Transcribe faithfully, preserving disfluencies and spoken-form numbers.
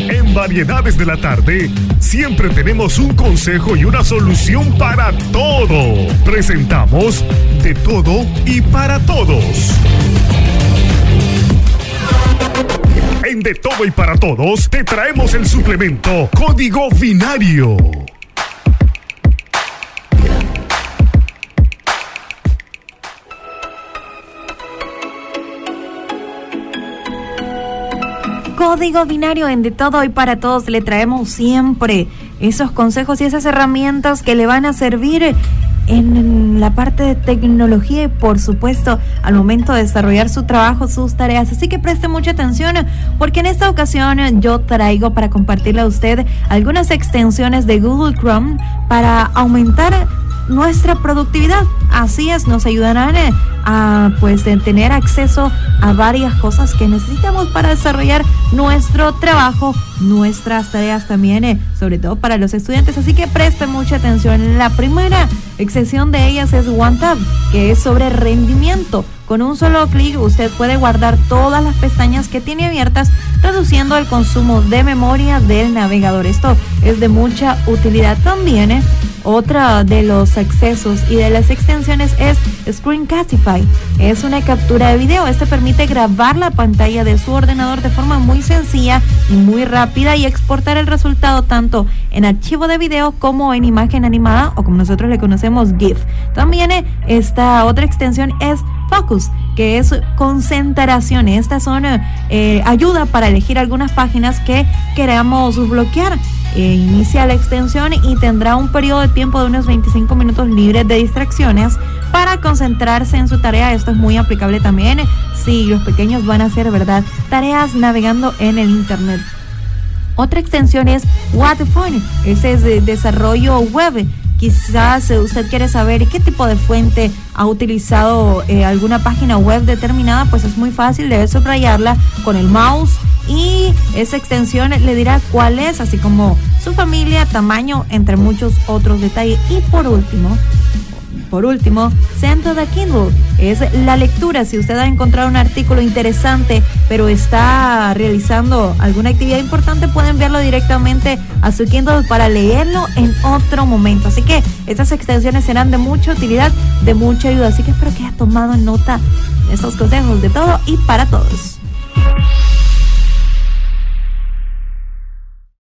En Variedades de la Tarde, siempre tenemos un consejo y una solución para todo. Presentamos De Todo y Para Todos. En De Todo y Para Todos, te traemos el suplemento Código Binario. Código Binario en De Todo y Para Todos. Le traemos siempre esos consejos y esas herramientas que le van a servir en la parte de tecnología y, por supuesto, al momento de desarrollar su trabajo, sus tareas. Así que preste mucha atención, porque en esta ocasión yo traigo para compartirle a usted algunas extensiones de Google Chrome para aumentar nuestra productividad. Así es, nos ayudarán eh, a pues de tener acceso a varias cosas que necesitamos para desarrollar nuestro trabajo, nuestras tareas también, eh, sobre todo para los estudiantes. Así que presten mucha atención. La primera extensión de ellas es OneTab, que es sobre rendimiento. Con un solo clic usted puede guardar todas las pestañas que tiene abiertas, reduciendo el consumo de memoria del navegador. Esto es de mucha utilidad también. ¿eh? Otra de los accesos y de las extensiones es Screencastify. Es una captura de video. Este permite grabar la pantalla de su ordenador de forma muy sencilla y muy rápida y exportar el resultado tanto en archivo de video como en imagen animada, o como nosotros le conocemos, GIF. También eh, esta otra extensión es Focus, que es concentración. Estas son eh, ayuda para elegir algunas páginas que queramos bloquear. Eh, inicia la extensión y tendrá un periodo de tiempo de unos veinticinco minutos libres de distracciones para concentrarse en su tarea. Esto es muy aplicable también eh, si los pequeños van a hacer, ¿verdad?, tareas navegando en el internet. Otra extensión es What the Fun. Ese es de desarrollo web. Quizás usted quiere saber qué tipo de fuente ha utilizado eh, alguna página web determinada. Pues es muy fácil, debe subrayarla con el mouse y esa extensión le dirá cuál es, así como su familia, tamaño, entre muchos otros detalles. Y por último, Por último, Send to the Kindle es la lectura. Si usted ha encontrado un artículo interesante, pero está realizando alguna actividad importante, puede enviarlo directamente a su Kindle para leerlo en otro momento. Así que estas extensiones serán de mucha utilidad, de mucha ayuda. Así que espero que haya tomado nota de estos consejos de todo y para todos.